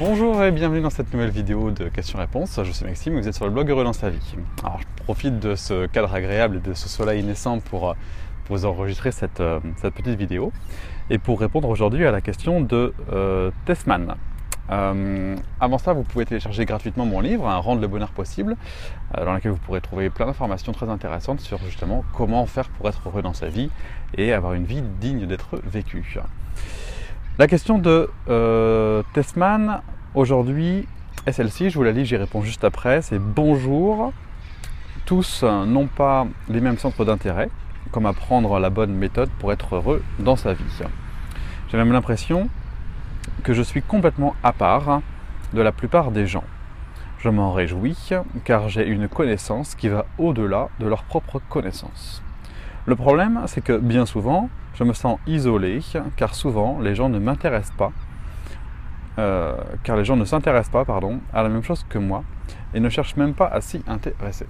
Bonjour et bienvenue dans cette nouvelle vidéo de questions-réponses. Je suis Maxime et vous êtes sur le blog Heureux dans sa vie. Alors je profite de ce cadre agréable et de ce soleil naissant pour vous enregistrer cette petite vidéo et pour répondre aujourd'hui à la question de Tessman. Avant ça, vous pouvez télécharger gratuitement mon livre, Rendre le bonheur possible, dans lequel vous pourrez trouver plein d'informations très intéressantes sur justement comment faire pour être heureux dans sa vie et avoir une vie digne d'être vécue. La question de Tessman aujourd'hui est celle-ci, je vous la lis, j'y réponds juste après. C'est bonjour, tous n'ont pas les mêmes centres d'intérêt, comme apprendre la bonne méthode pour être heureux dans sa vie. J'ai même l'impression que je suis complètement à part de la plupart des gens. Je m'en réjouis car j'ai une connaissance qui va au-delà de leur propre connaissance. Le problème, c'est que bien souvent, je me sens isolé car souvent les gens ne m'intéressent pas, ne s'intéressent pas à la même chose que moi et ne cherchent même pas à s'y intéresser.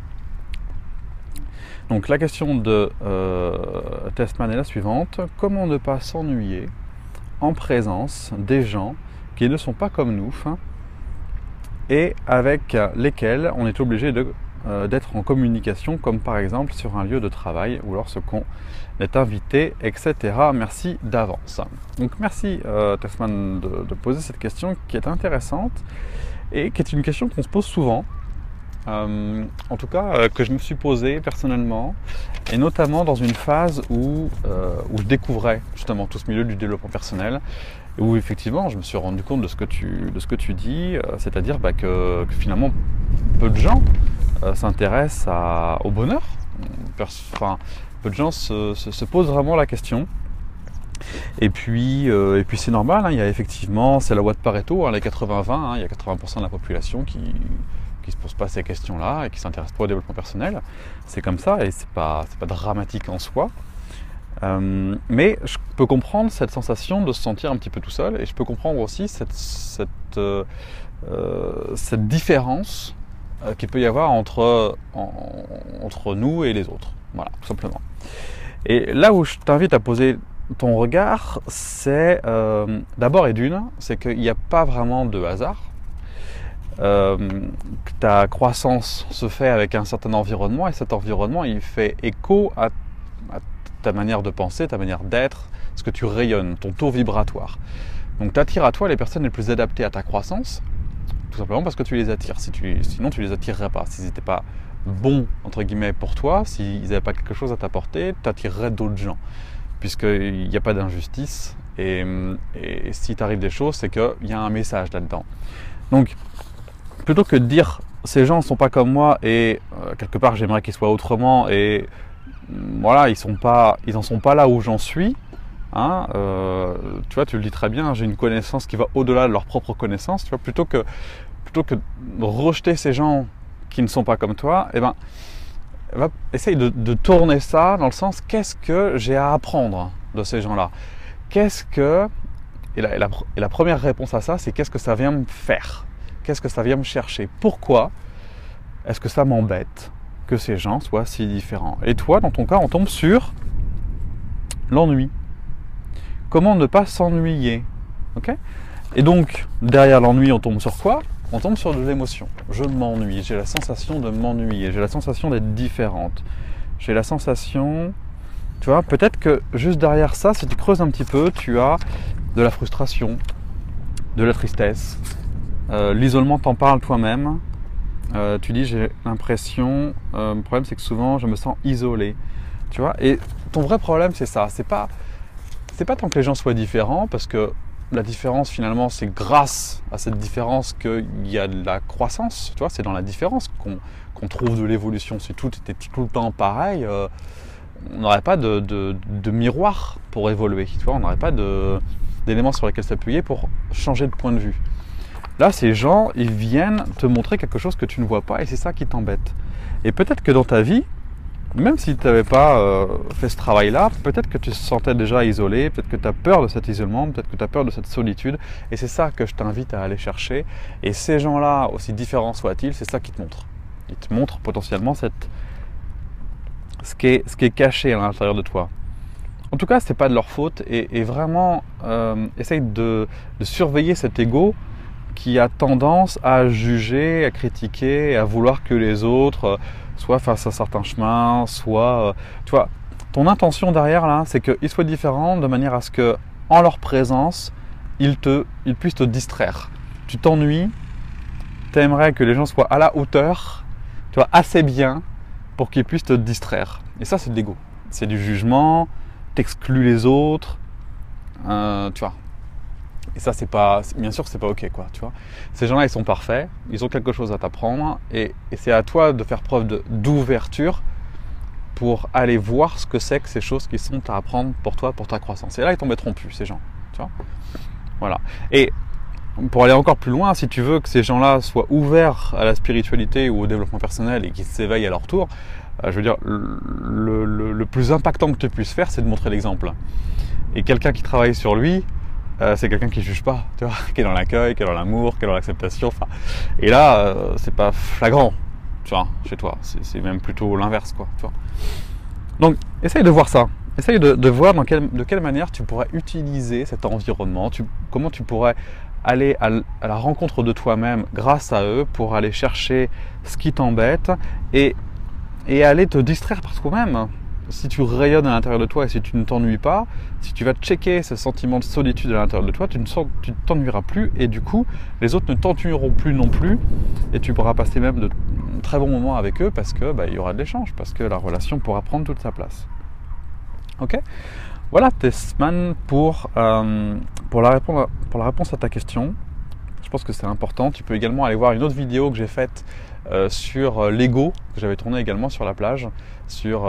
Donc la question de Tessman est la suivante: comment ne pas s'ennuyer en présence des gens qui ne sont pas comme nous et avec lesquels on est obligé d'être en communication, comme par exemple sur un lieu de travail ou lorsqu'on est invité, etc. Merci d'avance. Donc merci Tessman de poser cette question qui est intéressante et qui est une question qu'on se pose souvent, en tout cas que je me suis posée personnellement, et notamment dans une phase où je découvrais justement tout ce milieu du développement personnel, où effectivement je me suis rendu compte de ce que tu dis, c'est-à-dire que finalement peu de gens s'intéressent au bonheur. Peu de gens se posent vraiment la question. Et puis c'est normal, il y a effectivement, c'est la loi de Pareto, les 80-20, il y a 80% de la population qui ne se pose pas ces questions-là et qui ne s'intéresse pas au développement personnel. C'est comme ça et c'est pas dramatique en soi. Mais je peux comprendre cette sensation de se sentir un petit peu tout seul, et je peux comprendre aussi cette différence qu'il peut y avoir entre nous et les autres. Voilà, tout simplement. Et là où je t'invite à poser ton regard, c'est d'abord et d'une, c'est qu'il n'y a pas vraiment de hasard. Ta croissance se fait avec un certain environnement, et cet environnement il fait écho à ta manière de penser, ta manière d'être, ce que tu rayonnes, ton taux vibratoire. Donc tu attires à toi les personnes les plus adaptées à ta croissance, tout simplement parce que tu les attires. Sinon tu les attirerais pas. S'ils n'étaient pas bons entre guillemets pour toi, s'ils n'avaient pas quelque chose à t'apporter, tu attirerais d'autres gens, puisqu'il n'y a pas d'injustice, et si t'arrive des choses, c'est qu'il y a un message là-dedans. Donc plutôt que de dire ces gens ne sont pas comme moi et quelque part j'aimerais qu'ils soient autrement, et voilà, ils n'en sont pas là où j'en suis, tu vois, tu le dis très bien, j'ai une connaissance qui va au-delà de leur propre connaissance, tu vois, plutôt que rejeter ces gens qui ne sont pas comme toi, essaye de tourner ça dans le sens, qu'est-ce que j'ai à apprendre de ces gens-là, et la première réponse à ça, c'est qu'est-ce que ça vient me faire, qu'est-ce que ça vient me chercher, pourquoi est-ce que ça m'embête que ces gens soient si différents. Et toi, dans ton cas, on tombe sur l'ennui. Comment ne pas s'ennuyer, ok? Et donc, derrière l'ennui, on tombe sur quoi? On tombe sur de l'émotion. Je m'ennuie, j'ai la sensation de m'ennuyer, j'ai la sensation d'être différente. J'ai la sensation, tu vois, peut-être que juste derrière ça, si tu creuses un petit peu, tu as de la frustration, de la tristesse, l'isolement t'en parle toi-même. Tu dis j'ai l'impression, le problème c'est que souvent je me sens isolé, tu vois, et ton vrai problème c'est ça, c'est pas tant que les gens soient différents, parce que la différence finalement c'est grâce à cette différence qu'il y a de la croissance, tu vois, c'est dans la différence qu'on trouve de l'évolution. Si tout était tout le temps pareil, on n'aurait pas de miroir pour évoluer, tu vois, on n'aurait pas d'éléments sur lesquels s'appuyer pour changer de point de vue. Là, ces gens, ils viennent te montrer quelque chose que tu ne vois pas, et c'est ça qui t'embête. Et peut-être que dans ta vie, même si tu n'avais pas fait ce travail-là, peut-être que tu te sentais déjà isolé, peut-être que tu as peur de cet isolement, peut-être que tu as peur de cette solitude, et c'est ça que je t'invite à aller chercher. Et ces gens-là, aussi différents soient-ils, c'est ça qu'ils te montrent. Ils te montrent potentiellement ce qui est caché à l'intérieur de toi. En tout cas, ce n'est pas de leur faute, et vraiment, essaye de surveiller cet ego qui a tendance à juger, à critiquer, à vouloir que les autres soit fassent un certain chemin, soit... tu vois, ton intention derrière, là, c'est qu'ils soient différents de manière à ce que, en leur présence, ils puissent te distraire. Tu t'ennuies, tu aimerais que les gens soient à la hauteur, tu vois, assez bien, pour qu'ils puissent te distraire. Et ça, c'est de l'ego. C'est du jugement, t'exclus les autres, tu vois. Et ça, c'est pas, bien sûr, c'est pas ok, quoi, tu vois. Ces gens-là, ils sont parfaits, ils ont quelque chose à t'apprendre, et c'est à toi de faire preuve d'ouverture pour aller voir ce que c'est que ces choses qui sont à apprendre pour toi, pour ta croissance. Et là, ils t'embêteront plus, ces gens, tu vois. Voilà. Et pour aller encore plus loin, si tu veux que ces gens-là soient ouverts à la spiritualité ou au développement personnel et qu'ils s'éveillent à leur tour, je veux dire, le plus impactant que tu puisses faire, c'est de montrer l'exemple. Et quelqu'un qui travaille sur lui, c'est quelqu'un qui ne juge pas, tu vois, qui est dans l'accueil, qui est dans l'amour, qui est dans l'acceptation. Enfin, et là, c'est pas flagrant, tu vois, chez toi. C'est même plutôt l'inverse, quoi, tu vois. Donc, essaye de voir ça. Essaye de voir de quelle manière tu pourrais utiliser cet environnement, comment tu pourrais aller à la rencontre de toi-même grâce à eux pour aller chercher ce qui t'embête et aller te distraire par toi-même. Si tu rayonnes à l'intérieur de toi et si tu ne t'ennuies pas, si tu vas checker ce sentiment de solitude à l'intérieur de toi, tu ne t'ennuieras plus et du coup, les autres ne t'ennuieront plus non plus et tu pourras passer même de très bons moments avec eux parce que il y aura de l'échange, parce que la relation pourra prendre toute sa place. Ok ? Voilà Tessman pour la réponse à ta question. Je pense que c'est important. Tu peux également aller voir une autre vidéo que j'ai faite sur l'ego, que j'avais tourné également sur la plage, sur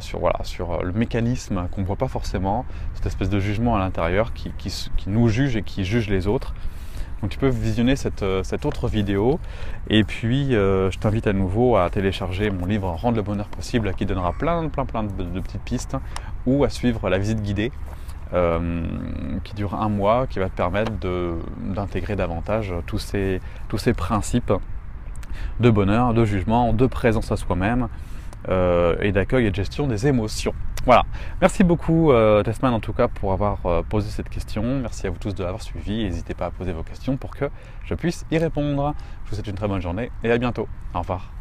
le mécanisme qu'on ne voit pas forcément, cette espèce de jugement à l'intérieur qui nous juge et qui juge les autres. Donc tu peux visionner cette autre vidéo et puis je t'invite à nouveau à télécharger mon livre Rendre le bonheur possible qui donnera plein de petites pistes ou à suivre la visite guidée qui dure 1 mois, qui va te permettre d'intégrer davantage tous ces principes de bonheur, de jugement, de présence à soi-même et d'accueil et de gestion des émotions. Voilà. Merci beaucoup Tessman en tout cas pour avoir posé cette question. Merci à vous tous de l'avoir suivi. N'hésitez pas à poser vos questions pour que je puisse y répondre. Je vous souhaite une très bonne journée et à bientôt. Au revoir.